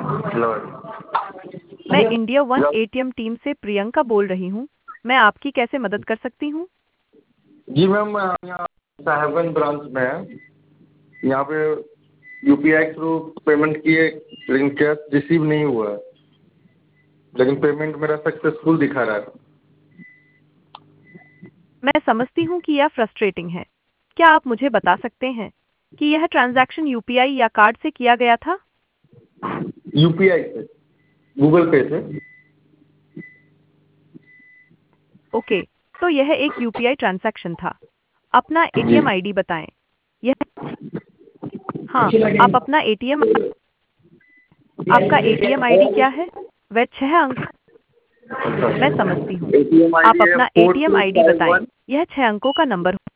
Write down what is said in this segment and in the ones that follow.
Hello. मैं India one ATM team से प्रियंका बोल रही हूँ। मैं आपकी कैसे मदद कर सकती हूँ? जी मैम, मैं यहाँ साहेबगंज ब्रांच में है। यहाँ पे यूपीआई के थ्रू पेमेंट किए, लेकिन कैश रिसीव नहीं हुआ है, लेकिन पेमेंट मेरा सक्सेसफुल दिखा रहा है। मैं समझती हूँ कि यह फ्रस्ट्रेटिंग है। क्या आप मुझे बता सकते हैं कि यह ट्रांजैक्शन यूपीआई या कार्ड से किया गया था? यूपीआई से, गूगल पे से। ओके, तो यह एक यूपीआई ट्रांजैक्शन था। अपना जी। एटीएम आईडी बताएं। यह हाँ, आप अपना एटीएम आपका एटीएम आईडी क्या है? वह 6 अंक। अच्छा। मैं समझती हूँ। एटीएम आप आईडी है अपना four ATM two ID five बताएं। वन यह 6 अंकों का नंबर हो।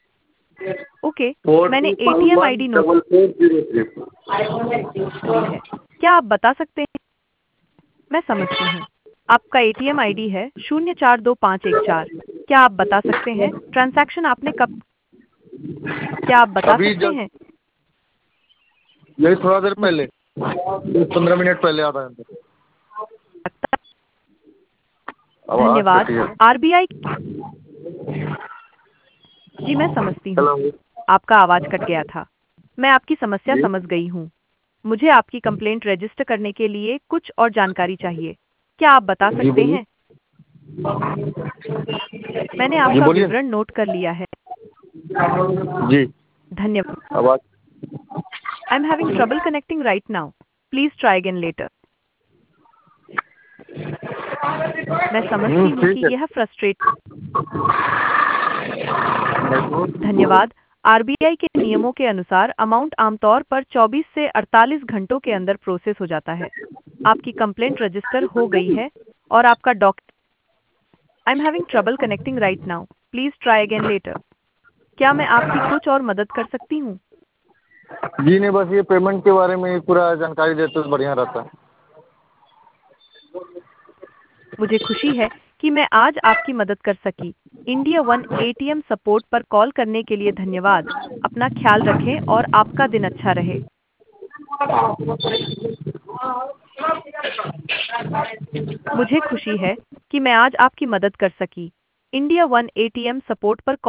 ओके, फोर मैंने two five ATM one ID note double four zero three कर ली है। क्या आप बता सकते हैं? मैं समझती हूँ। आपका एटीएम आईडी है 0425514। क्या आप बता सकते हैं ट्रांजैक्शन आपने कब? क्या आप बता अभी सकते जब हैं? यही थोड़ा देर मुझे पहले, 15 मिनट पहले, आधा घंटा। लगता आवाज़ धन्यवाद। कटी है। आरबीआई जी, मैं समझती हूँ। हेलो। आपका आवाज कट गया था। मैं आपकी समस्या जी समझ गई हूँ। मुझे आपकी कंप्लेंट रजिस्टर करने के लिए कुछ और जानकारी चाहिए। क्या आप बता जी सकते बोलिए। हैं? मैंने जी आपका बोलिए। विवरण नोट कर लिया है। जी। धन्यवाद। आवाज़। I am having trouble connecting right now. Please try again later. मैं समझती हूँ कि ठीक है। यह फ्रस्ट्रेट धन्यवाद। आरबीआई के नियमों के अनुसार अमाउंट आमतौर पर 24 से 48 घंटों के अंदर प्रोसेस हो जाता है। आपकी कंप्लेंट रजिस्टर हो गई है और आपका डॉक I am having trouble connecting right now. Please try again later. क्या मैं आपकी कुछ और मदद कर सकती हूँ? जी नहीं, बस ये पेमेंट के बारे में ही पूरा जानकारी देते तो बढ़िया रहता। मुझे खुशी है कि मैं आज आपकी मदद कर सकी। इंडिया वन एटीएम सपोर्ट पर कॉल करने के लिए धन्यवाद। अपना ख्याल रखें और आपका दिन अच्छा रहे। मुझे खुशी है कि मैं आज आपकी मदद कर सकी। इंडिया वन एटीएम सपोर्ट पर